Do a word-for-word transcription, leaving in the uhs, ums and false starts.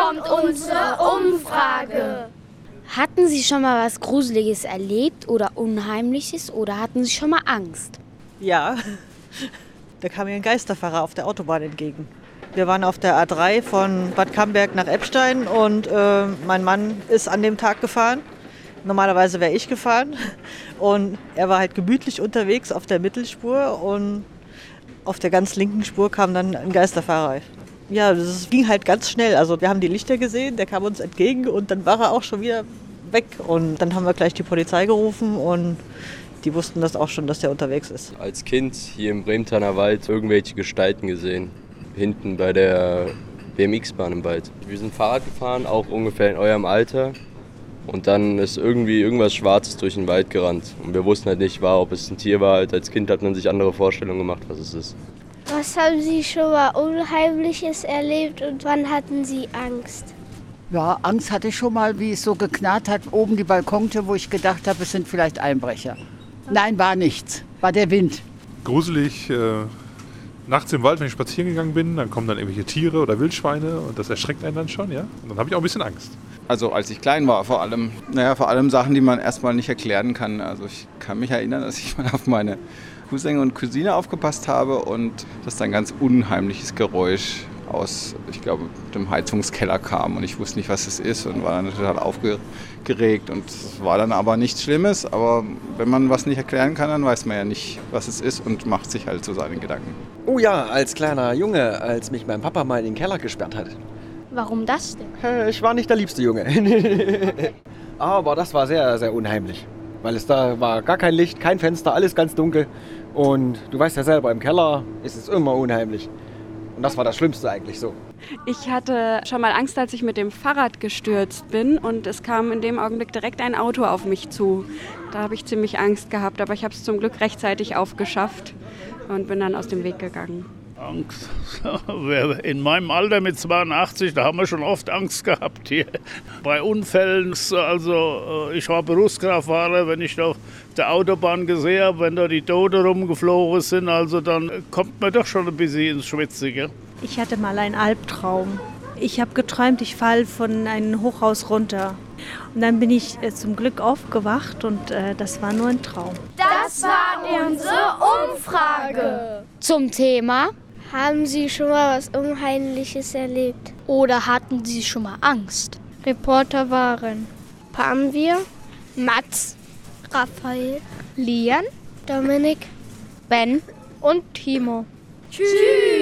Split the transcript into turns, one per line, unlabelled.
kommt unsere Umfrage.
Hatten Sie schon mal was Gruseliges erlebt oder Unheimliches oder hatten Sie schon mal Angst?
Ja, da kam mir ein Geisterfahrer auf der Autobahn entgegen. Wir waren auf der A drei von Bad Camberg nach Eppstein und äh, mein Mann ist an dem Tag gefahren. Normalerweise wäre ich gefahren und er war halt gemütlich unterwegs auf der Mittelspur und auf der ganz linken Spur kam dann ein Geisterfahrer. Ja, das ging halt ganz schnell. Also wir haben die Lichter gesehen, der kam uns entgegen und dann war er auch schon wieder weg. Und dann haben wir gleich die Polizei gerufen und die wussten das auch schon, dass der unterwegs ist.
Als Kind hier im Bremtaner Wald irgendwelche Gestalten gesehen. Hinten bei der B M X-Bahn im Wald. Wir sind Fahrrad gefahren, auch ungefähr in eurem Alter. Und dann ist irgendwie irgendwas Schwarzes durch den Wald gerannt. Und wir wussten halt nicht, war, ob es ein Tier war. Halt als Kind hat man sich andere Vorstellungen gemacht, was es ist.
Was haben Sie schon mal Unheimliches erlebt und wann hatten Sie Angst?
Ja, Angst hatte ich schon mal, wie es so geknarrt hat, oben die Balkontür, wo ich gedacht habe, es sind vielleicht Einbrecher. Nein, war nichts, war der Wind.
Gruselig, äh, nachts im Wald, wenn ich spazieren gegangen bin, dann kommen dann irgendwelche Tiere oder Wildschweine und das erschreckt einen dann schon, ja. Und dann habe ich auch ein bisschen Angst.
Also als ich klein war vor allem, naja, vor allem Sachen, die man erstmal nicht erklären kann. Also ich kann mich erinnern, dass ich mal auf meine Cousine und Cousine aufgepasst habe und dass da ein ganz unheimliches Geräusch aus, ich glaube, dem Heizungskeller kam und ich wusste nicht, was es ist und war dann total aufgeregt und es war dann aber nichts Schlimmes, aber wenn man was nicht erklären kann, dann weiß man ja nicht, was es ist und macht sich halt so seine Gedanken.
Oh ja, als kleiner Junge, als mich mein Papa mal in den Keller gesperrt hat.
Warum das denn?
Ich war nicht der liebste Junge. Aber das war sehr, sehr unheimlich, weil es da war gar kein Licht, kein Fenster, alles ganz dunkel und du weißt ja selber, im Keller ist es immer unheimlich. Und das war das Schlimmste eigentlich so.
Ich hatte schon mal Angst, als ich mit dem Fahrrad gestürzt bin und es kam in dem Augenblick direkt ein Auto auf mich zu. Da habe ich ziemlich Angst gehabt, aber ich habe es zum Glück rechtzeitig aufgeschafft und bin dann aus dem Weg gegangen.
Angst. In meinem Alter mit zweiundachtzig, da haben wir schon oft Angst gehabt hier. Bei Unfällen, also ich war Berufskraftfahrer, wenn ich da auf der Autobahn gesehen habe, wenn da die Tote rumgeflogen sind, also dann kommt man doch schon ein bisschen ins Schwitzige.
Ich hatte mal einen Albtraum. Ich habe geträumt, ich falle von einem Hochhaus runter. Und dann bin ich äh, zum Glück aufgewacht und äh, das war nur ein Traum.
Das war unsere Umfrage.
Zum Thema:
Haben Sie schon mal was Unheimliches erlebt?
Oder hatten Sie schon mal Angst?
Reporter waren Pamir,
Mats,
Raphael,
Lian,
Dominik,
Ben
und Timo.
Tschüss.